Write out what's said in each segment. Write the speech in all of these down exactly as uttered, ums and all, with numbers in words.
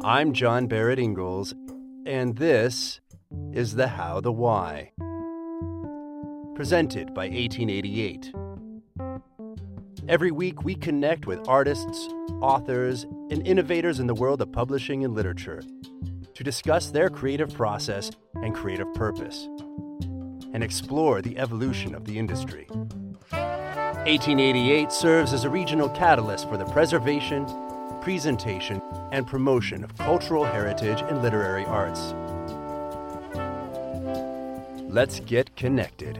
I'm John Barrett Ingalls, and this is The How, the Why, presented by eighteen eighty-eight. Every week, we connect with artists, authors, and innovators in the world of publishing and literature to discuss their creative process and creative purpose, and explore the evolution of the industry. eighteen eighty-eight serves as a regional catalyst for the preservation, presentation, and promotion of cultural heritage and literary arts. Let's get connected.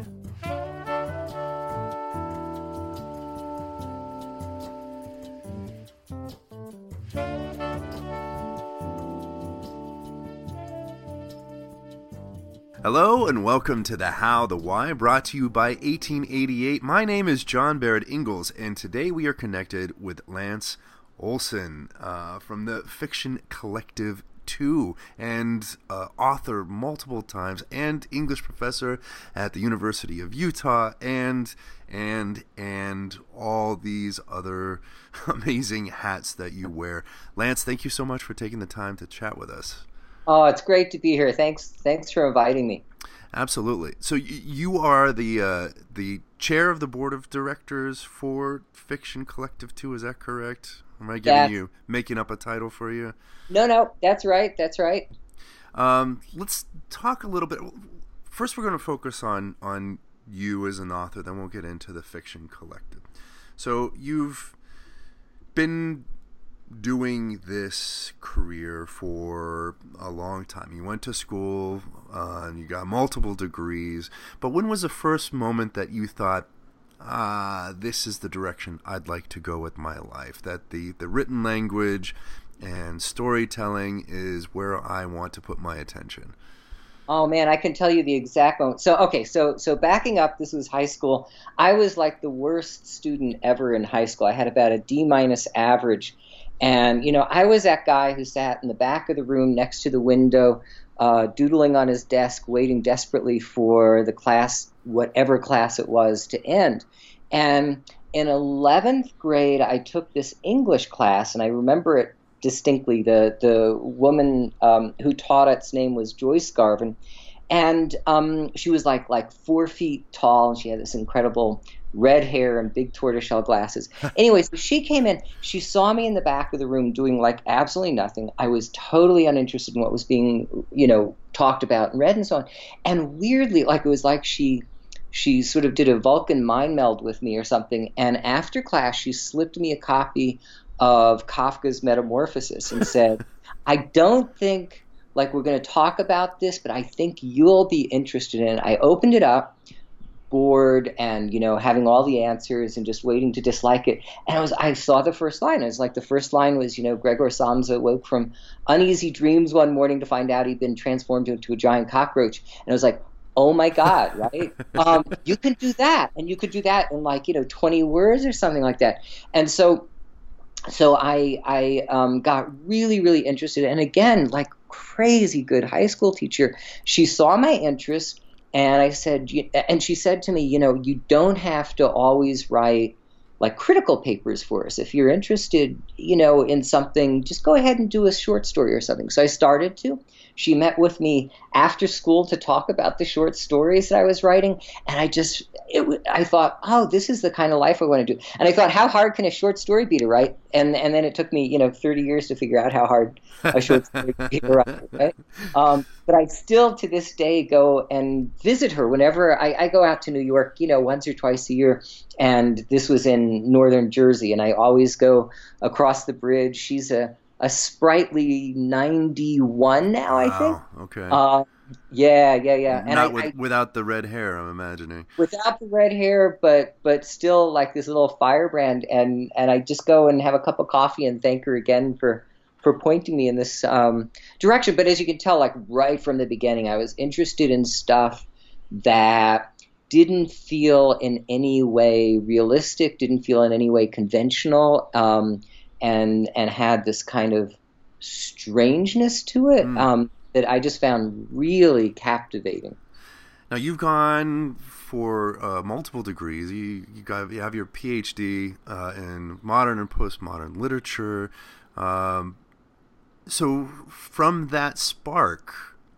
Hello and welcome to The How, the Why, brought to you by eighteen eighty-eight. My name is John Barrett Ingalls, and today we are connected with Lance Olson uh, from the Fiction Collective two, and uh, author multiple times, and English professor at the University of Utah, and and and all these other amazing hats that you wear. Lance, thank you so much for taking the time to chat with us. Oh, it's great to be here. Thanks, thanks for inviting me. Absolutely. So y- you are the uh, the chair of the board of directors for Fiction Collective two. Is that correct? Am I giving That's, you making up a title for you? No, no, that's right. That's right. Um, let's talk a little bit. First, we're going to focus on on you as an author. Then we'll get into the Fiction Collective. So you've been doing this career for a long time. You went to school, uh, and you got multiple degrees. But when was the first moment that you thought, ah, this is the direction I'd like to go with my life? That the, the written language and storytelling is where I want to put my attention? Oh man, I can tell you the exact moment. So okay, so so backing up, this was high school. I was like the worst student ever in high school. I had about a D minus average. And, you know, I was that guy who sat in the back of the room next to the window, uh, doodling on his desk, waiting desperately for the class, whatever class it was, to end. And in eleventh grade, I took this English class, and I remember it distinctly. The, the woman um, who taught its name was Joyce Garvin. And um, she was like like four feet tall, and she had this incredible red hair and big tortoiseshell glasses. Anyway, so she came in. She saw me in the back of the room doing like absolutely nothing. I was totally uninterested in what was being, you know, talked about and read and so on. And weirdly, like it was like she she sort of did a Vulcan mind meld with me or something. And after class, she slipped me a copy of Kafka's Metamorphosis and said, I don't think like we're going to talk about this, but I think you'll be interested in it. I opened it up, bored, and you know, having all the answers and just waiting to dislike it. And I was, I saw the first line. It was like the first line was, you know, Gregor Samsa woke from uneasy dreams one morning to find out he'd been transformed into a giant cockroach. And I was like, oh my God, right? um, you can do that, and you could do that in like, you know, twenty words or something like that. And so, so I, I um, got really, really interested. And again, like crazy good high school teacher, she saw my interest. And I said, and she said to me, you know, you don't have to always write like critical papers for us. If you're interested, you know, in something, just go ahead and do a short story or something. So I started to. She met with me after school to talk about the short stories that I was writing. And I just, it, I thought, oh, this is the kind of life I want to do. And I thought, how hard can a short story be to write? And and then it took me, you know, thirty years to figure out how hard a short story can be to write. Right? Um, but I still, to this day, go and visit her whenever I, I go out to New York, you know, once or twice a year. And this was in northern Jersey. And I always go across the bridge. She's a a sprightly ninety-one now, I think. Wow, okay. Uh, yeah, yeah, yeah. And Not I, with, I, without the red hair, I'm imagining. Without the red hair, but but still like this little firebrand. And, and I just go and have a cup of coffee and thank her again for, for pointing me in this um, direction. But as you can tell, like right from the beginning, I was interested in stuff that didn't feel in any way realistic, didn't feel in any way conventional, um, and and had this kind of strangeness to it mm. um, that I just found really captivating. Now you've gone for uh, multiple degrees. You you got you have your P H D uh, in modern and postmodern literature. Um, So from that spark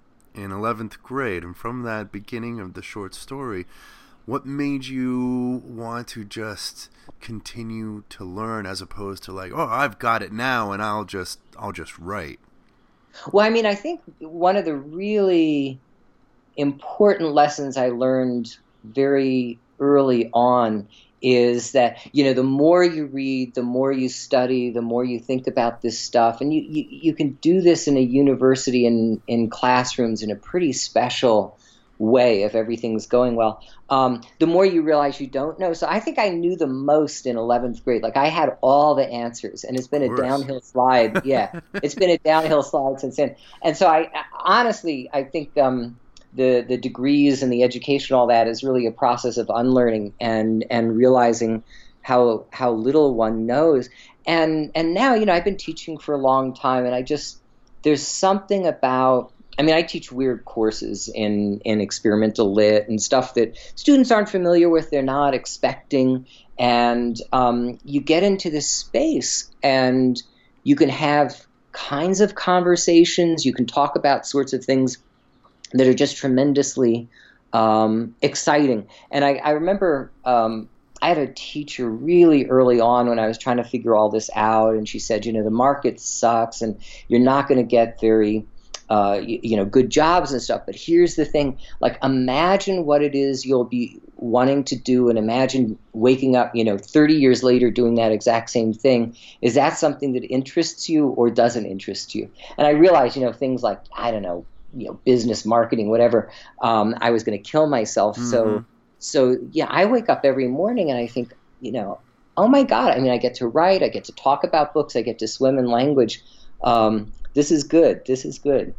in eleventh grade and from that beginning of the short story, what made you want to just continue to learn as opposed to like, oh, I've got it now and I'll just I'll just write? Well, I mean, I think one of the really important lessons I learned very early on is that, you know, the more you read, the more you study, the more you think about this stuff. And you, you, you can do this in a university and in classrooms in a pretty special way if everything's going well. Um, the more you realize you don't know. So I think I knew the most in eleventh grade. Like I had all the answers, and it's been a downhill slide. Yeah, it's been a downhill slide since then. And so I honestly, I think um, the the degrees and the education, all that, is really a process of unlearning and and realizing how how little one knows. And and now, you know, I've been teaching for a long time, and I just there's something about I mean, I teach weird courses in, in experimental lit and stuff that students aren't familiar with, they're not expecting, and um, you get into this space and you can have kinds of conversations, you can talk about sorts of things that are just tremendously um, exciting. And I, I remember um, I had a teacher really early on when I was trying to figure all this out, and she said, you know, the market sucks and you're not going to get very Uh, you, you know, good jobs and stuff. But here's the thing, like, imagine what it is you'll be wanting to do, and imagine waking up, you know, thirty years later doing that exact same thing. Is that something that interests you or doesn't interest you? And I realized, you know, things like, I don't know, you know, business, marketing, whatever, um, I was going to kill myself. Mm-hmm. So, so yeah, I wake up every morning and I think, you know, oh my God, I mean, I get to write, I get to talk about books, I get to swim in language. Um, This is good. This is good.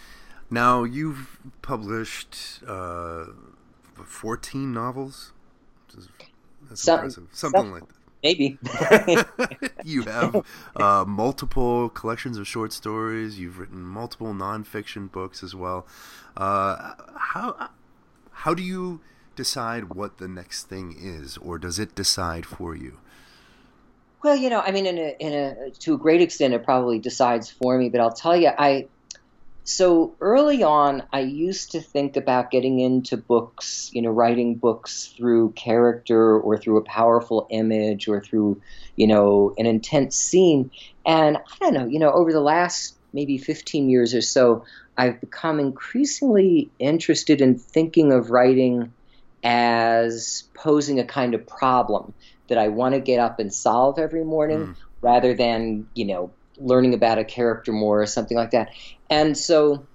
Now, you've published uh, fourteen novels? That's Some, impressive. Something some, like that. Maybe. You have uh, multiple collections of short stories. You've written multiple nonfiction books as well. Uh, how how do you decide what the next thing is, or does it decide for you? Well, you know, I mean, in a, in a, to a great extent, it probably decides for me. But I'll tell you, I so early on, I used to think about getting into books, you know, writing books through character or through a powerful image or through, you know, an intense scene. And I don't know, you know, over the last maybe fifteen years or so, I've become increasingly interested in thinking of writing as posing a kind of problem that I want to get up and solve every morning, mm. rather than, you know, learning about a character more or something like that. And so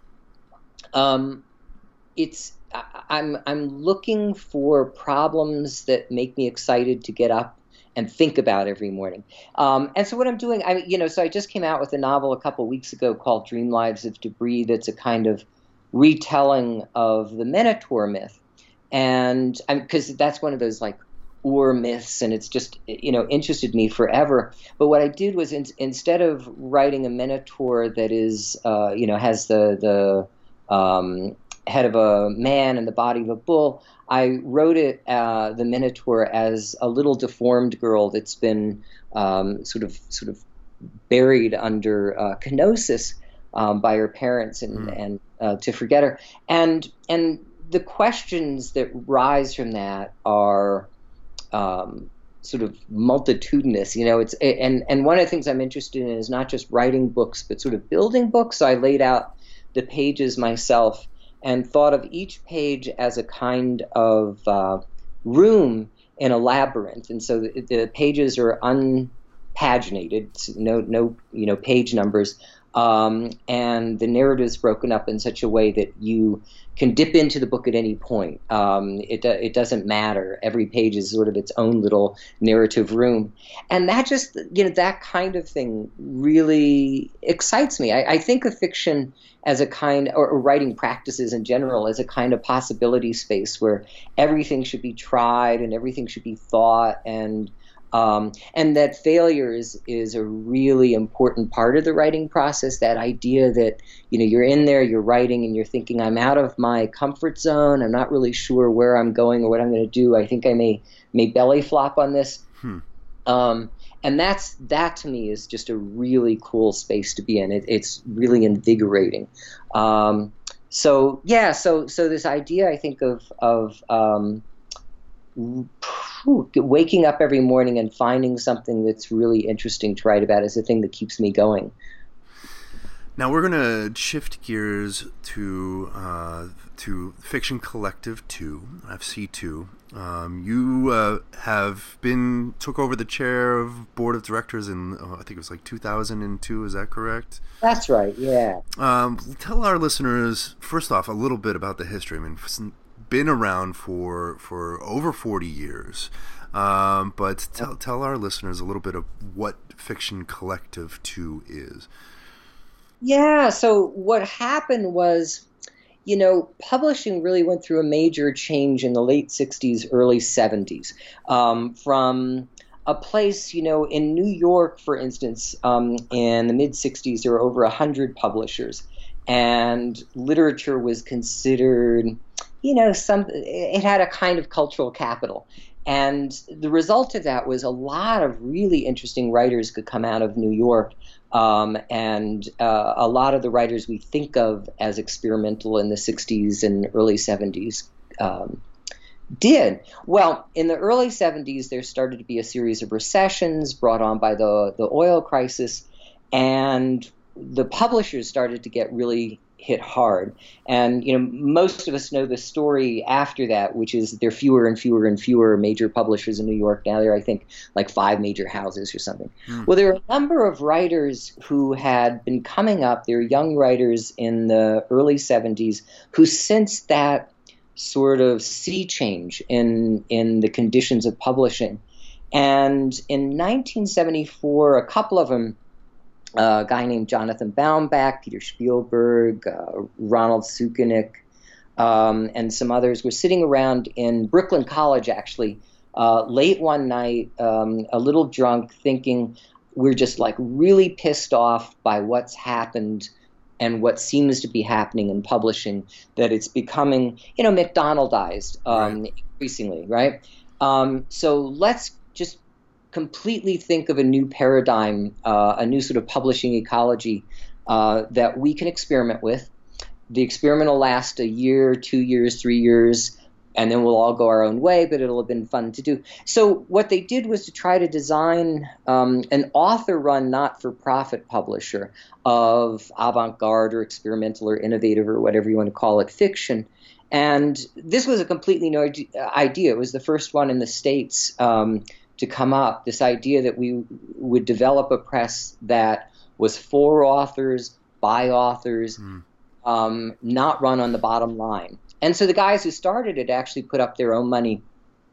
um, it's I, I'm I'm looking for problems that make me excited to get up and think about every morning. Um, and so what I'm doing, I you know, so I just came out with a novel a couple weeks ago called Dream Lives of Debris. That's a kind of retelling of the Minotaur myth, and because that's one of those like Ur myths, and it's just, you know, interested me forever. But what I did was in, instead of writing a Minotaur that is, uh, you know, has the the um, head of a man and the body of a bull, I wrote it uh, the Minotaur as a little deformed girl that's been um, sort of sort of buried under uh, kenosis um, by her parents, and mm. and uh, to forget her. And and the questions that rise from that are Um, sort of multitudinous, you know. It's and and one of the things I'm interested in is not just writing books, but sort of building books. So I laid out the pages myself and thought of each page as a kind of uh, room in a labyrinth. And so the, the pages are unpaginated, no no you know page numbers, um, and the narrative is broken up in such a way that you can dip into the book at any point. Um, it it doesn't matter. Every page is sort of its own little narrative room, and that just you know that kind of thing really excites me. I, I think of fiction as a kind, or, or writing practices in general, as a kind of possibility space where everything should be tried and everything should be thought, and Um, and that failure is, is a really important part of the writing process. That idea that, you know, you're in there, you're writing, and you're thinking, I'm out of my comfort zone. I'm not really sure where I'm going or what I'm going to do. I think I may may belly flop on this. Hmm. Um, and that's that to me is just a really cool space to be in. It, it's really invigorating. Um, so yeah, so so this idea I think of of um, waking up every morning and finding something that's really interesting to write about is the thing that keeps me going. Now we're going to shift gears to uh, to Fiction Collective two, F C two. Um, you uh, have been took over the chair of board of directors in uh, I think it was like two thousand two. Is that correct? That's right. Yeah. Um, tell our listeners first off a little bit about the history. I mean, it's been around for for over forty years. Um, but tell tell our listeners a little bit of what Fiction Collective two is. Yeah, so what happened was, you know, publishing really went through a major change in the late sixties, early seventies. Um, from a place, you know, in New York, for instance, um, in the mid-sixties, there were over one hundred publishers, and literature was considered, you know, some it had a kind of cultural capital. And the result of that was a lot of really interesting writers could come out of New York. Um, and uh, a lot of the writers we think of as experimental in the sixties and early seventies um, did. Well, in the early seventies, there started to be a series of recessions brought on by the, the oil crisis, and the publishers started to get really hit hard. And, you know, most of us know the story after that, which is there are fewer and fewer and fewer major publishers in New York. Now there are, I think, like five major houses or something. Mm. Well, there are a number of writers who had been coming up. They're young writers in the early seventies who sensed that sort of sea change in, in the conditions of publishing. And in nineteen seventy-four, a couple of them, Uh, a guy named Jonathan Baumbach, Peter Spielberg, uh, Ronald Sukenik, um, and some others were sitting around in Brooklyn College, actually, uh, late one night, um, a little drunk, thinking we're just like really pissed off by what's happened and what seems to be happening in publishing, that it's becoming, you know, McDonaldized um, right. increasingly, right? Um, so let's just completely think of a new paradigm, uh, a new sort of publishing ecology uh, that we can experiment with. The experiment will last a year, two years, three years, and then we'll all go our own way, but it'll have been fun to do. So what they did was to try to design um, an author-run, not-for-profit publisher of avant-garde or experimental or innovative or whatever you want to call it, fiction. And this was a completely new idea. It was the first one in the States um, to come up, this idea that we would develop a press that was for authors, by authors, mm. um, not run on the bottom line. And so the guys who started it actually put up their own money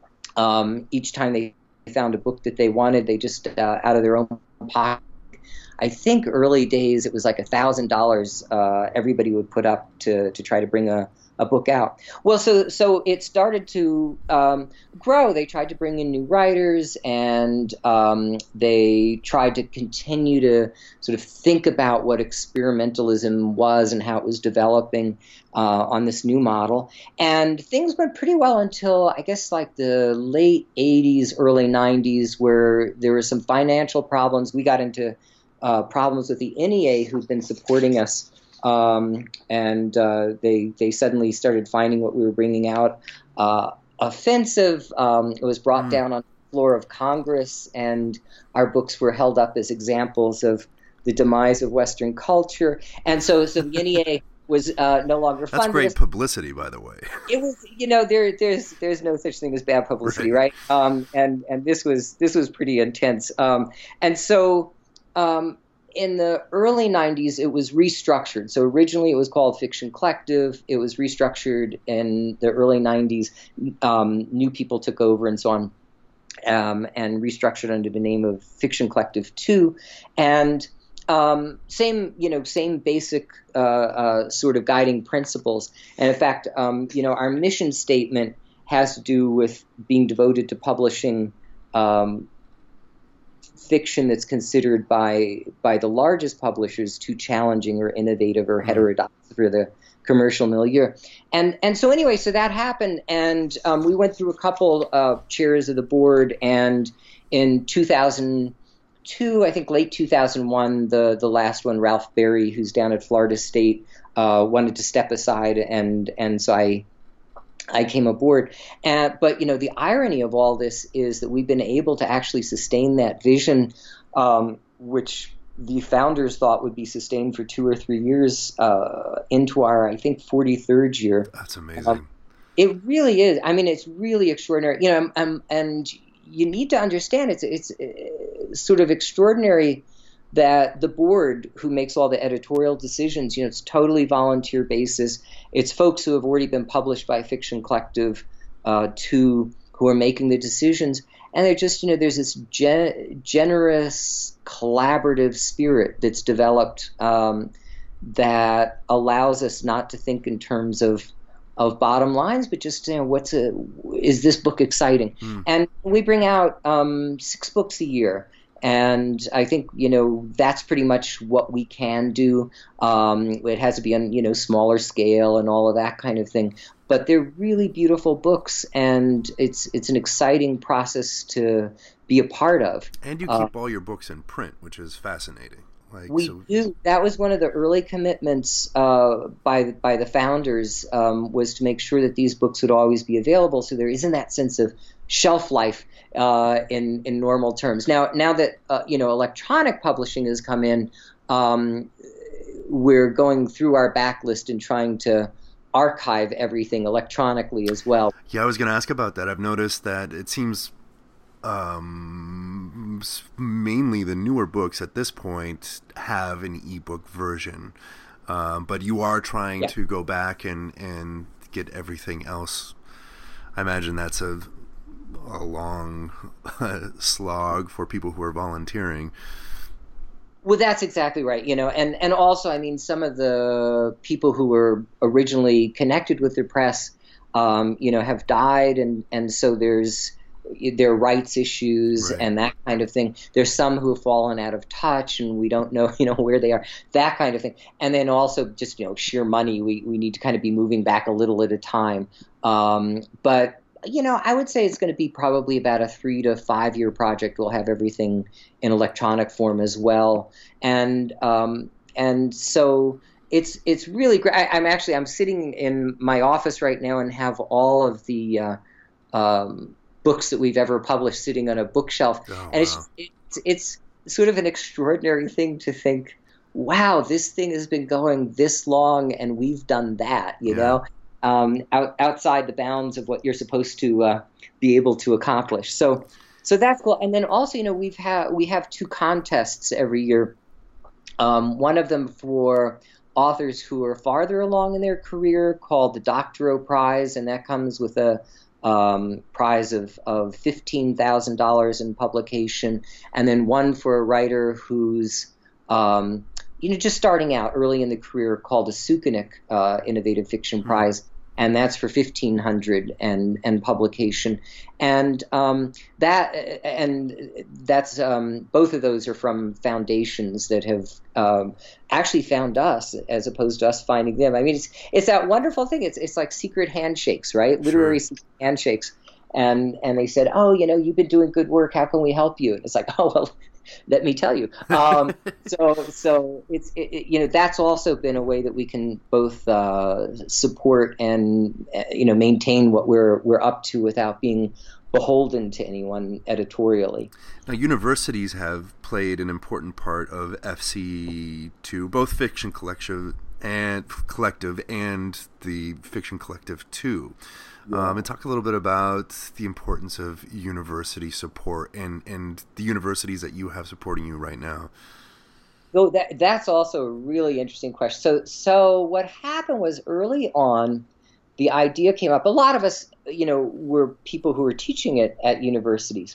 um, each time they found a book that they wanted. They just, uh, out of their own pocket, I think early days it was like one thousand dollars uh, everybody would put up to, to try to bring a, a book out. Well, so so it started to um, grow. They tried to bring in new writers, and um, they tried to continue to sort of think about what experimentalism was and how it was developing uh, on this new model. And things went pretty well until, I guess, like the late eighties, early nineties, where there were some financial problems. We got into uh, problems with the N E A, who'd been supporting us. Um, and uh, they they suddenly started finding what we were bringing out uh, offensive. Um, it was brought mm. down on the floor of Congress, and our books were held up as examples of the demise of Western culture. And so, so the N E A was uh, no longer funded. That's great publicity, by the way. It was, you know, there there's there's no such thing as bad publicity, right? right? Um, and and this was this was pretty intense. Um, and so. Um, In the early nineties, it was restructured. So originally it was called Fiction Collective. It was restructured in the early nineties. Um, new people took over and so on, um, and restructured under the name of Fiction Collective two. And um, same, you know, same basic uh, uh, sort of guiding principles. And in fact, um, you know, our mission statement has to do with being devoted to publishing um, fiction that's considered by by the largest publishers too challenging or innovative or heterodox for the commercial milieu. And and so anyway, so that happened, and um, we went through a couple of chairs of the board, and in two thousand two, I think late two thousand one, the, the last one, Ralph Berry, who's down at Florida State, uh, wanted to step aside, and and so I I came aboard. Uh, but, you know, the irony of all this is that we've been able to actually sustain that vision, um, which the founders thought would be sustained for two or three years uh, into our, I think, forty-third year. That's amazing. Um, it really is. I mean, it's really extraordinary. You know, um, and you need to understand it's it's uh, sort of extraordinary that the board, who makes all the editorial decisions, you know, it's totally volunteer basis. It's folks who have already been published by Fiction Collective uh, to who are making the decisions. And they're just, you know, there's this gen- generous, collaborative spirit that's developed um, that allows us not to think in terms of of bottom lines, but just, you know, what's a, is this book exciting? Mm. And we bring out um, six books a year. And I think, you know, that's pretty much what we can do. Um, it has to be on, you know, smaller scale and all of that kind of thing. But they're really beautiful books, and it's it's an exciting process to be a part of. And you keep uh, all your books in print, which is fascinating. Like, we so... do. That was one of the early commitments uh, by by the founders, um, was to make sure that these books would always be available, so there isn't that sense of shelf life uh, in in normal terms. Now, now that uh, you know, electronic publishing has come in, um, we're going through our backlist and trying to archive everything electronically as well. Yeah, I was going to ask about that. I've noticed that it seems um, mainly the newer books at this point have an ebook version, um, but you are trying yeah. to go back and and get everything else. I imagine that's a a long slog for people who are volunteering. Well, that's exactly right. You know, and, and also, I mean, some of the people who were originally connected with the press, um, you know, have died, and, and so there's there are rights issues right. and that kind of thing. There's some who have fallen out of touch, and we don't know, you know, where they are. That kind of thing. And then also just, you know, sheer money. We we need to kind of be moving back a little at a time. Um, but you know, I would say it's going to be probably about a three to five year project. We'll have everything in electronic form as well, and um, and so it's it's really great. I, I'm actually I'm sitting in my office right now and have all of the uh, um, books that we've ever published sitting on a bookshelf, oh, and it's, wow. it's it's sort of an extraordinary thing to think, wow, this thing has been going this long, and we've done that, you yeah. know. Um, out, outside the bounds of what you're supposed to uh, be able to accomplish. So, so that's cool. And then also, you know, we've had we have two contests every year. Um, one of them for authors who are farther along in their career, called the Doctorow Prize, and that comes with a um, prize of of fifteen thousand dollars in publication. And then one for a writer who's um, you know, just starting out early in the career, called a Sukenik uh, Innovative Fiction Prize, and that's for fifteen hundred and and publication, and um, that and that's um, both of those are from foundations that have um, actually found us as opposed to us finding them. I mean, it's it's that wonderful thing. It's it's like secret handshakes, right? Literary Sure. secret handshakes, and and they said, oh, you know, you've been doing good work. How can we help you? And it's like, oh well. Let me tell you. Um, so, so it's it, it, you know, that's also been a way that we can both uh, support and uh, you know, maintain what we're we're up to without being beholden to anyone editorially. Now, universities have played an important part of F C two, both Fiction Collective and Collective and the Fiction Collective two. Yeah. Um, and talk a little bit about the importance of university support and, and the universities that you have supporting you right now. So that that's also a really interesting question. So so what happened was early on, the idea came up. A lot of us, you know, were people who were teaching it at universities.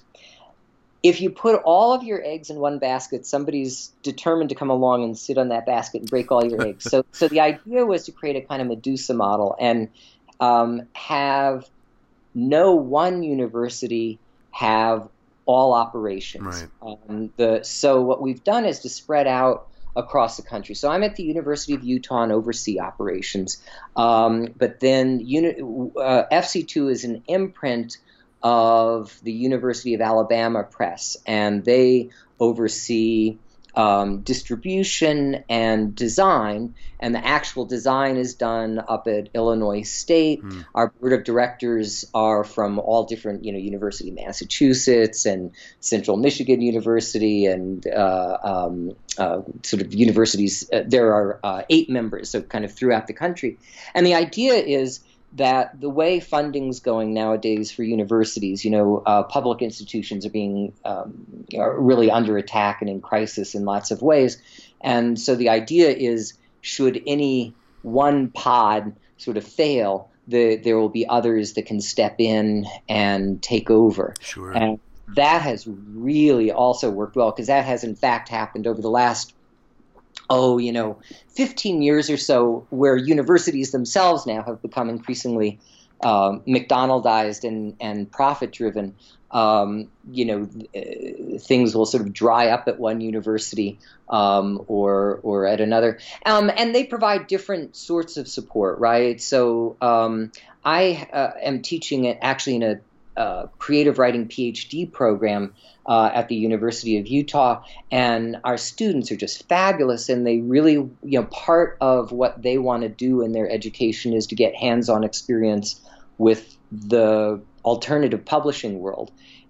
If you put all of your eggs in one basket, somebody's determined to come along and sit on that basket and break all your eggs. So so the idea was to create a kind of Medusa model and Um, have no one university have all operations. Right. Um, the, so what we've done is to spread out across the country. So I'm at the University of Utah and oversee operations. Um, but then uni- uh, F C two is an imprint of the University of Alabama Press, and they oversee um, distribution and design, and the actual design is done up at Illinois State. Mm. Our board of directors are from all different, you know, University of Massachusetts and Central Michigan University and uh, um, uh, sort of universities. Uh, there are uh, eight members, so kind of throughout the country. And the idea is that the way funding's going nowadays for universities, you know, uh, public institutions are being um, are really under attack and in crisis in lots of ways. And so the idea is, should any one pod sort of fail, the, there will be others that can step in and take over. Sure. And that has really also worked well, because that has in fact happened over the last oh, you know, fifteen years or so, where universities themselves now have become increasingly um, McDonaldized and, and profit-driven. Um, you know, uh, things will sort of dry up at one university um, or or at another. Um, and they provide different sorts of support, right? So um, I uh, am teaching it actually in a uh, creative writing PhD program Uh, at the University of Utah, and our students are just fabulous, and they really, you know, part of what they want to do in their education is to get hands-on experience with the alternative publishing world.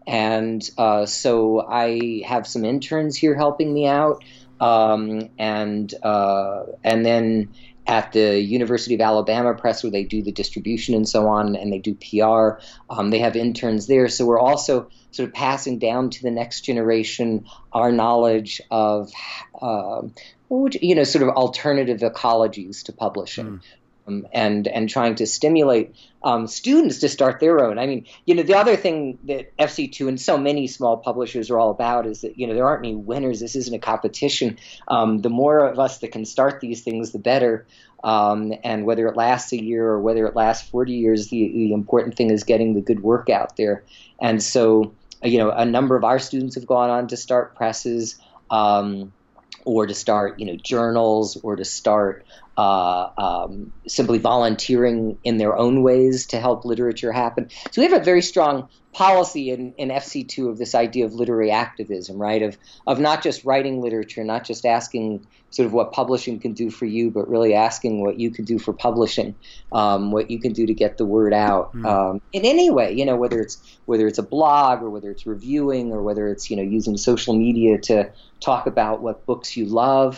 And uh, so I have some interns here helping me out, um, and uh, and then at the University of Alabama Press, where they do the distribution and so on, and they do P R, um, they have interns there. So we're also sort of passing down to the next generation our knowledge of, uh, you know, sort of alternative ecologies to publishing. Mm. Um, and and trying to stimulate um, students to start their own. I mean, you know, the other thing that F C two and so many small publishers are all about is that, you know, there aren't any winners. This isn't a competition. Um, the more of us that can start these things, the better. Um, and whether it lasts a year or whether it lasts forty years, the, the important thing is getting the good work out there. And so, you know, a number of our students have gone on to start presses, um, or to start, you know, journals, or to start uh, um, simply volunteering in their own ways to help literature happen. So we have a very strong policy in, in F C two of this idea of literary activism, right? Of of not just writing literature, not just asking sort of what publishing can do for you, but really asking what you can do for publishing, um, what you can do to get the word out mm. um, in any way, you know, whether it's whether it's a blog or whether it's reviewing or whether it's, you know, using social media to talk about what books you love,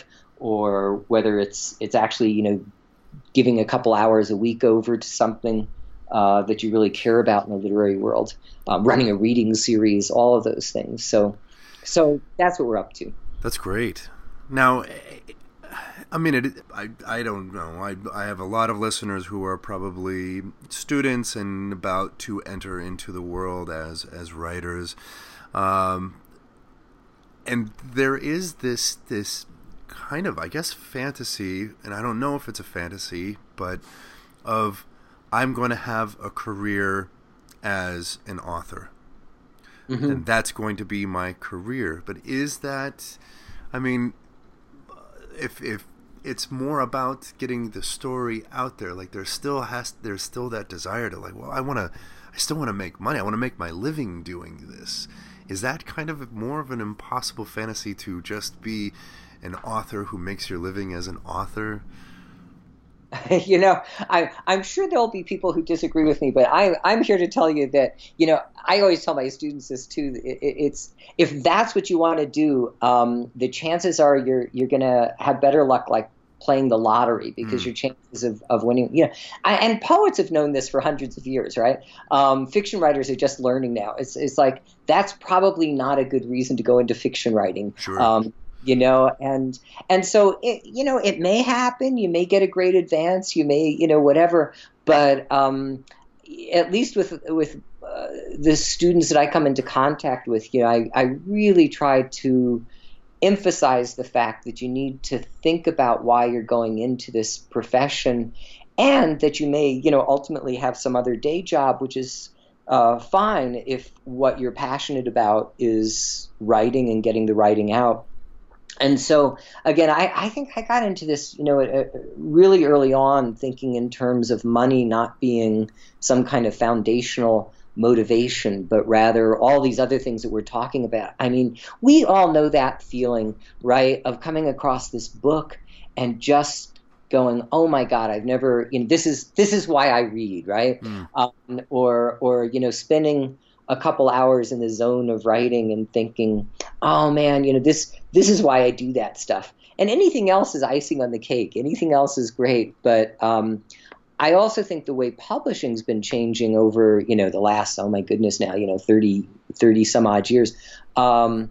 or whether it's it's actually, you know, giving a couple hours a week over to something uh, that you really care about in the literary world, um, running a reading series, all of those things. So, so that's what we're up to. That's great. Now, I mean, it, I I don't know. I I have a lot of listeners who are probably students and about to enter into the world as as writers, um, and there is this this kind of, I guess, fantasy, and I don't know if it's a fantasy, but of I'm going to have a career as an author, mm-hmm. and that's going to be my career. But is that, I mean, if if it's more about getting the story out there, like there still has there's still that desire to, like, well, I want to, I still want to make money. I want to make my living doing this. Is that kind of more of an impossible fantasy to just be an author who makes your living as an author? You know, I, I'm sure there'll be people who disagree with me, but I, I'm here to tell you that, you know, I always tell my students this too. It, it's if that's what you want to do, um, the chances are you're you're going to have better luck, like playing the lottery, because mm. your chances of, of winning, you know, I, and poets have known this for hundreds of years, right? Um, fiction writers are just learning now. It's it's like that's probably not a good reason to go into fiction writing. Sure. Um, You know, and and so it, you know, it may happen. You may get a great advance. You may, you know, whatever. But um, at least with with uh, the students that I come into contact with, you know, I, I really try to emphasize the fact that you need to think about why you're going into this profession, and that you may, you know, ultimately have some other day job, which is uh, fine if what you're passionate about is writing and getting the writing out. And so, again, I, I think I got into this, you know, uh, really early on, thinking in terms of money not being some kind of foundational motivation, but rather all these other things that we're talking about. I mean, we all know that feeling, right, of coming across this book and just going, oh my God, I've never, you know, this is this is why I read, right? Mm. Um, or or you know, spending a couple hours in the zone of writing and thinking, oh man, you know, this this is why I do that stuff. And anything else is icing on the cake. Anything else is great, but um, I also think the way publishing's been changing over, you know, the last, oh my goodness, now, you know, thirty, thirty some odd years. Um,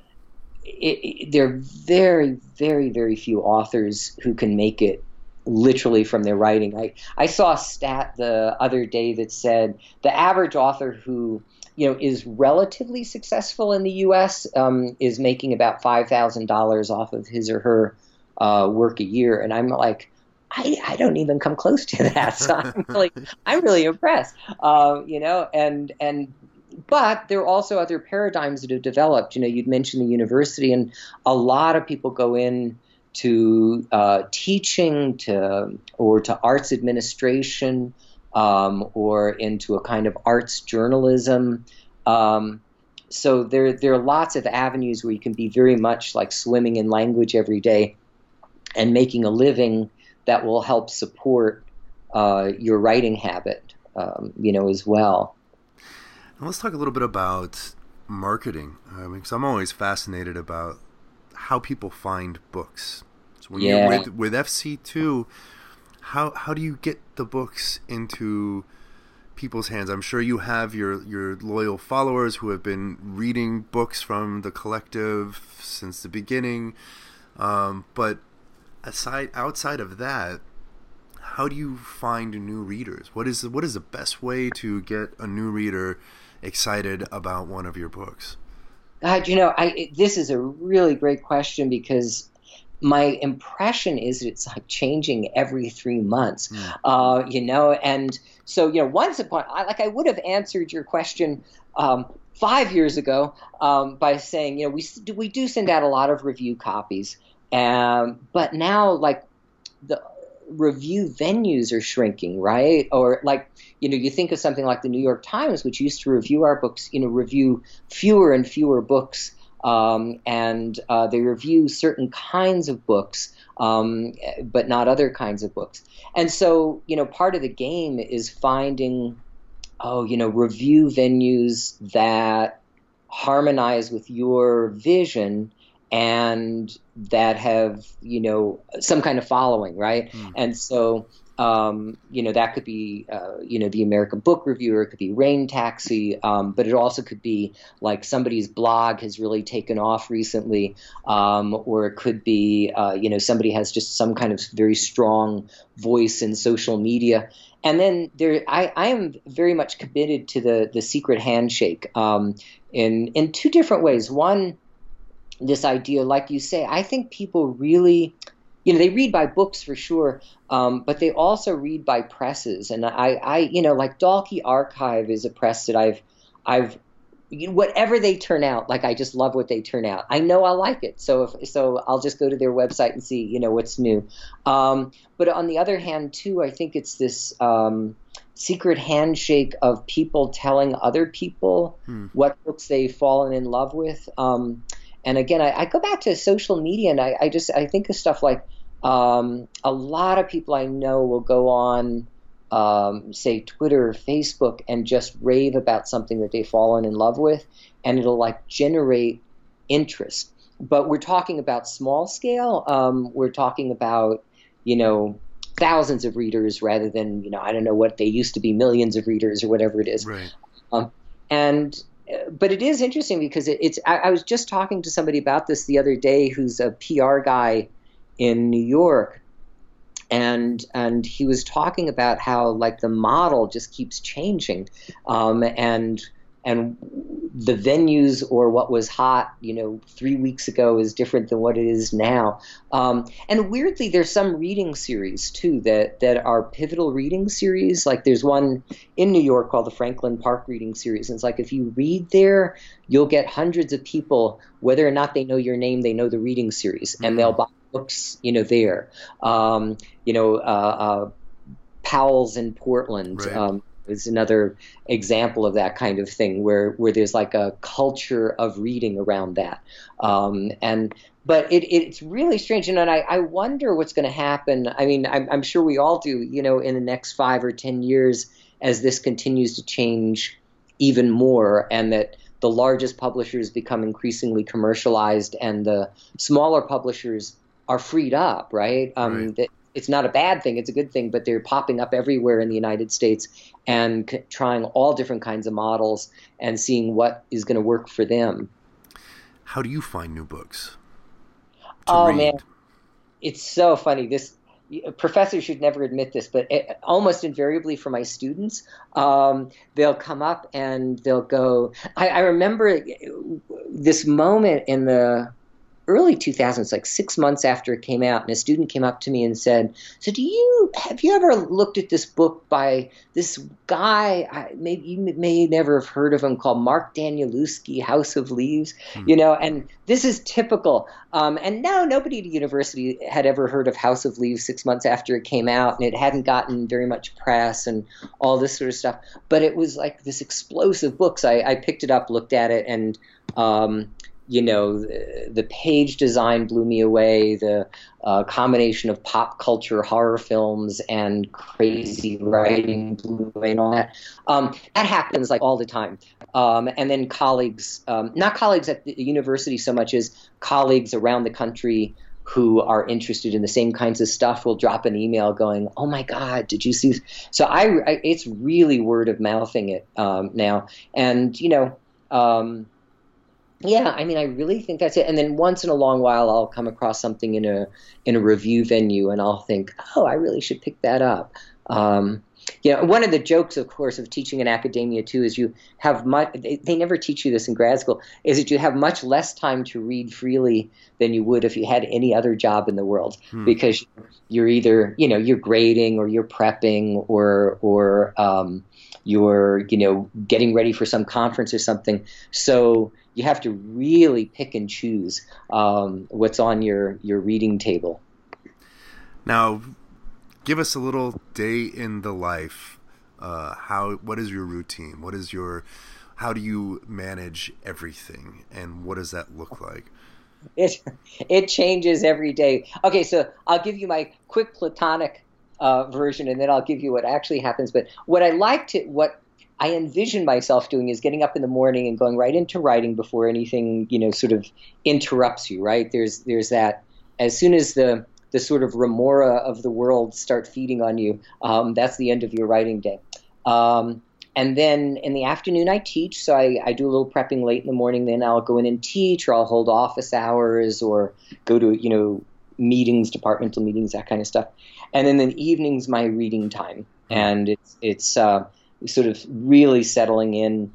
it, it, there are very, very, very few authors who can make it literally from their writing. I, I saw a stat the other day that said the average author who, you know, is relatively successful in the U S um, is making about five thousand dollars off of his or her uh, work a year. And I'm like, I, I don't even come close to that. So I'm really, I'm really impressed, uh, you know, and, and, but there are also other paradigms that have developed. You know, you'd mentioned the university, and a lot of people go in to uh, teaching to, or to arts administration, um, or into a kind of arts journalism. Um, so there, there are lots of avenues where you can be very much like swimming in language every day and making a living that will help support uh, your writing habit, um, you know, as well. Now let's talk a little bit about marketing, I mean, because I'm always fascinated about how people find books. So when yeah. you're with, with F C two, how how do you get the books into people's hands? I'm sure you have your, your loyal followers who have been reading books from the collective since the beginning, um, but aside outside of that, how do you find new readers? What is what is the best way to get a new reader excited about one of your books? God, you know, I this is a really great question, because my impression is that it's like changing every three months, mm. uh, you know, and so, you know, once upon, I, like I would have answered your question um, five years ago um, by saying, you know, we we do send out a lot of review copies. Um, but now, like, the review venues are shrinking, right? Or like, you know, you think of something like the New York Times, which used to review our books, you know, review fewer and fewer books, um, and uh, they review certain kinds of books, um, but not other kinds of books. And so, you know, part of the game is finding, oh, you know, review venues that harmonize with your vision and that have, you know, some kind of following, right? Mm. And so, um, you know, that could be, uh, you know, the American Book Reviewer, it could be Rain Taxi, um, but it also could be like somebody's blog has really taken off recently, um, or it could be, uh, you know, somebody has just some kind of very strong voice in social media. And then there, I, I am very much committed to the the secret handshake um, in in two different ways. One, this idea, like you say, I think people really, you know, they read by books for sure, um, but they also read by presses. And I, I, you know, like Dalkey Archive is a press that I've, I've, whatever they turn out, like I just love what they turn out. I know I like it, so if so, I'll just go to their website and see, you know, what's new. Um, but on the other hand, too, I think it's this um, secret handshake of people telling other people hmm. what books they've fallen in love with. Um, And again, I, I go back to social media, and I, I just I think of stuff like um, a lot of people I know will go on, um, say, Twitter or Facebook, and just rave about something that they've fallen in love with, and it'll like generate interest. But we're talking about small scale. Um, we're talking about, you know, thousands of readers rather than, you know, I don't know what they used to be, millions of readers or whatever it is. Right. Um, and But it is interesting because it, it's. I, I was just talking to somebody about this the other day, who's a P R guy in New York, and and he was talking about how like the model just keeps changing, um, and and the venues or what was hot, you know, three weeks ago is different than what it is now. Um, and weirdly, there's some reading series too that that are pivotal reading series. Like there's one in New York called the Franklin Park Reading Series. And it's like if you read there, you'll get hundreds of people, whether or not they know your name, they know the reading series, and they'll buy books, you know, there. Um, you know, uh, uh, Powell's in Portland. Right. Um, is another example of that kind of thing where, where there's like a culture of reading around that. Um, and but it, it's really strange, and I, I wonder what's going to happen. I mean, I'm, I'm sure we all do, you know, in the next five or ten years as this continues to change even more, and that the largest publishers become increasingly commercialized and the smaller publishers are freed up, right? Um, right. That it's not a bad thing, it's a good thing, but they're popping up everywhere in the United States and c- trying all different kinds of models and seeing what is going to work for them. How do you find new books to Oh, read? man, it's so funny. This professors should never admit this, but it, almost invariably for my students, um, they'll come up and they'll go, I, I remember this moment in the early two thousands, like six months after it came out, and a student came up to me and said, so do you, have you ever looked at this book by this guy, I, maybe you may never have heard of him, called Mark Danielewski, House of Leaves, hmm. you know, and this is typical. Um, and no, nobody at the university had ever heard of House of Leaves six months after it came out, and it hadn't gotten very much press and all this sort of stuff. But it was like this explosive book. So I, I picked it up, looked at it, and um, you know, the, the page design blew me away. The uh, combination of pop culture, horror films, and crazy writing blew me away, and all that. Um, that happens like all the time. Um, and then colleagues, um, not colleagues at the university so much as colleagues around the country who are interested in the same kinds of stuff will drop an email going, "Oh my God, did you see?" So I, I it's really word of mouthing it um, now, and you know. Um, Yeah, I mean, I really think that's it. And then once in a long while, I'll come across something in a in a review venue, and I'll think, oh, I really should pick that up. Um, you know, one of the jokes, of course, of teaching in academia too is you have much. They, they never teach you this in grad school. Is that you have much less time to read freely than you would if you had any other job in the world, hmm. because you're either, you know, you're grading or you're prepping or or um, you're, you know, getting ready for some conference or something. So you have to really pick and choose um, what's on your, your reading table. Now, give us a little day in the life. Uh, how? What is your routine? What is your? How do you manage everything? And what does that look like? It it changes every day. Okay, so I'll give you my quick platonic uh, version, and then I'll give you what actually happens. But what I like to what I envision myself doing is getting up in the morning and going right into writing before anything, you know, sort of interrupts you, right? There's there's that, as soon as the the sort of remora of the world start feeding on you, um, that's the end of your writing day. Um, and then in the afternoon I teach, so I, I do a little prepping late in the morning, then I'll go in and teach, or I'll hold office hours or go to, you know, meetings, departmental meetings, that kind of stuff. And then in the evening's my reading time. And it's, it's, uh, sort of really settling in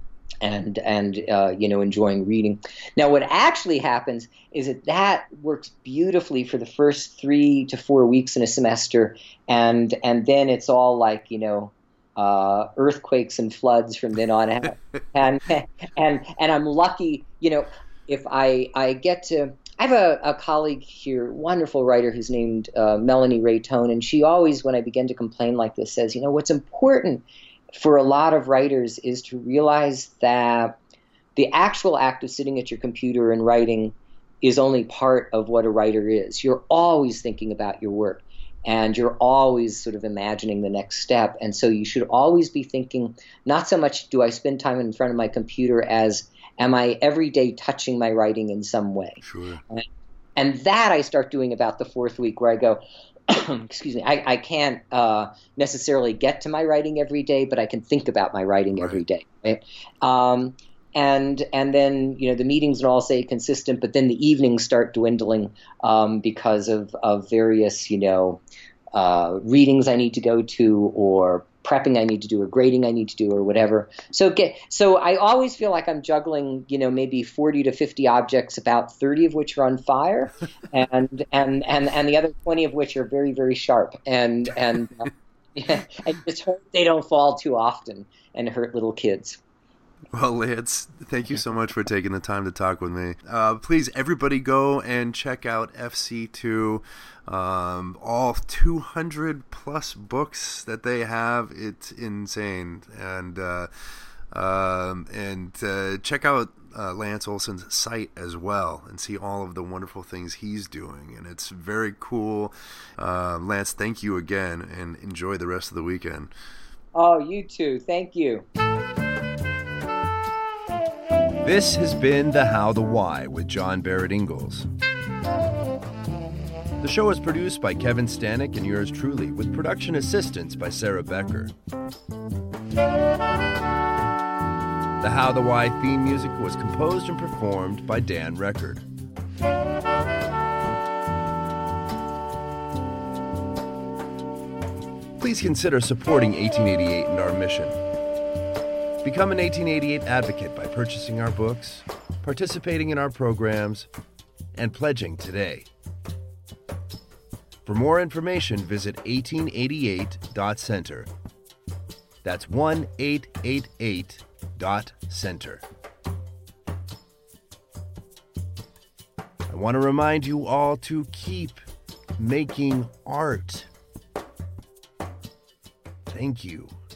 and and uh, you know, enjoying reading. Now, what actually happens is that that works beautifully for the first three to four weeks in a semester, and and then it's all like, you know, uh, earthquakes and floods from then on out. and and and I'm lucky, you know, if I I get to. I have a, a colleague here, wonderful writer who's named uh, Melanie Ray Tone, and she always, when I begin to complain like this, says, you know, what's important for a lot of writers is to realize that the actual act of sitting at your computer and writing is only part of what a writer is. You're always thinking about your work, and you're always sort of imagining the next step. And so you should always be thinking, not so much do I spend time in front of my computer as am I every day touching my writing in some way? Sure. And that I start doing about the fourth week, where I go, excuse me, I, I can't uh, necessarily get to my writing every day, but I can think about my writing right. every day. Right? Um, and and then, you know, the meetings and all stay consistent, but then the evenings start dwindling um, because of, of various, you know, uh, readings I need to go to, or prepping I need to do, or grading I need to do, or whatever. So get so I always feel like I'm juggling, you know, maybe forty to fifty objects, about thirty of which are on fire, and and and and the other twenty of which are very, very sharp, and and uh, yeah, I just hope they don't fall too often and hurt little kids. Well, Lance, thank you so much for taking the time to talk with me. Uh, please, everybody go and check out F C two. Um, all two hundred plus books that they have. It's insane. And uh, um, and uh, check out uh, Lance Olson's site as well and see all of the wonderful things he's doing. And it's very cool. Uh, Lance, thank you again, and enjoy the rest of the weekend. Oh, you too. Thank you. This has been The How, the Why with John Barrett Ingalls. The show is produced by Kevin Stanek and yours truly, with production assistance by Sarah Becker. The How, the Why theme music was composed and performed by Dan Record. Please consider supporting eighteen eighty-eight and our mission. Become an eighteen eighty-eight advocate by purchasing our books, participating in our programs, and pledging today. For more information, visit eighteen eighty-eight dot center. That's eighteen eighty-eight dot center. I want to remind you all to keep making art. Thank you.